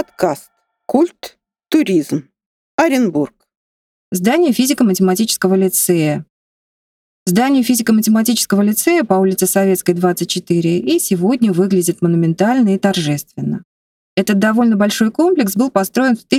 Подкаст «Культ. Туризм. Оренбург». Здание физико-математического лицея. Здание физико-математического лицея по улице Советской, 24, и сегодня выглядит монументально и торжественно. Этот довольно большой комплекс был построен в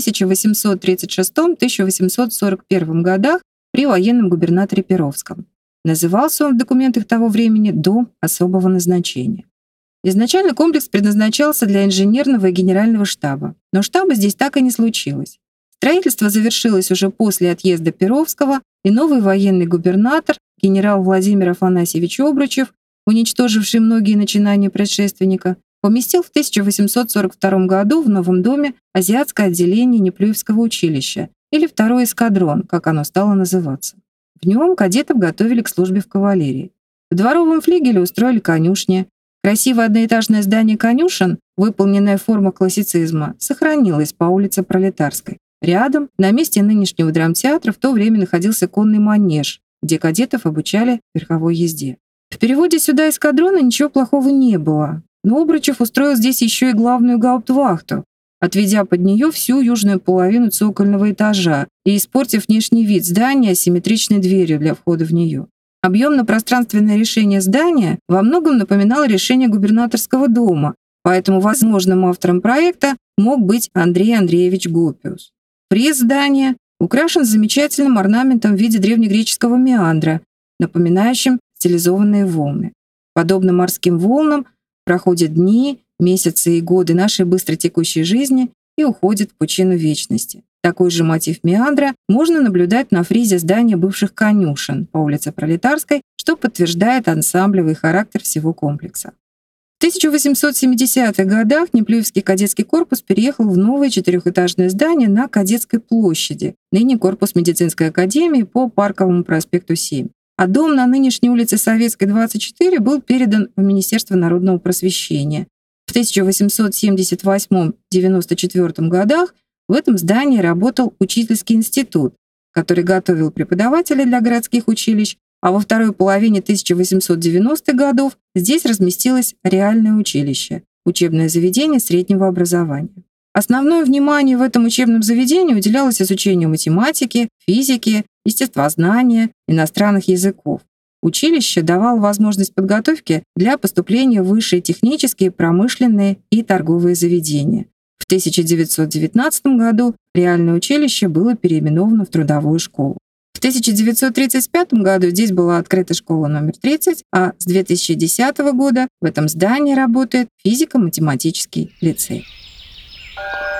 1836-1841 годах при военном губернаторе Перовском. Назывался он в документах того времени «Дом особого назначения». Изначально комплекс предназначался для инженерного и генерального штаба, но штаба здесь так и не случилось. Строительство завершилось уже после отъезда Перовского, и новый военный губернатор, генерал Владимир Афанасьевич Обручев, уничтоживший многие начинания предшественника, поместил в 1842 году в новом доме азиатское отделение Неплюевского училища, или второй эскадрон, как оно стало называться. В нем кадетов готовили к службе в кавалерии. В дворовом флигеле устроили конюшни. Красивое одноэтажное здание конюшен, выполненная форма классицизма, сохранилось по улице Пролетарской. Рядом, на месте нынешнего драмтеатра, в то время находился конный манеж, где кадетов обучали верховой езде. В переводе сюда эскадрона ничего плохого не было, но Обручев устроил здесь еще и главную гауптвахту, отведя под нее всю южную половину цокольного этажа и испортив внешний вид здания асимметричной дверью для входа в нее. Объемно-пространственное решение здания во многом напоминало решение губернаторского дома, поэтому возможным автором проекта мог быть Андрей Андреевич Гопиус. Фриз здания украшен замечательным орнаментом в виде древнегреческого меандра, напоминающим стилизованные волны. Подобно морским волнам проходят дни, месяцы и годы нашей быстротекущей жизни и уходят в пучину вечности. Такой же мотив меандра можно наблюдать на фризе здания бывших конюшен по улице Пролетарской, что подтверждает ансамблевый характер всего комплекса. В 1870-х годах Неплюевский кадетский корпус переехал в новое четырехэтажное здание на Кадетской площади, ныне корпус медицинской академии по Парковому проспекту 7. А дом на нынешней улице Советской, 24, был передан в Министерство народного просвещения. В 1878-94 годах в этом здании работал учительский институт, который готовил преподавателей для городских училищ, а во второй половине 1890-х годов здесь разместилось реальное училище, учебное заведение среднего образования. Основное внимание в этом учебном заведении уделялось изучению математики, физики, естествознания, иностранных языков. Училище давало возможность подготовки для поступления в высшие технические, промышленные и торговые заведения. В 1919 году реальное училище было переименовано в трудовую школу. В 1935 году здесь была открыта школа номер 30, а с 2010 года в этом здании работает физико-математический лицей.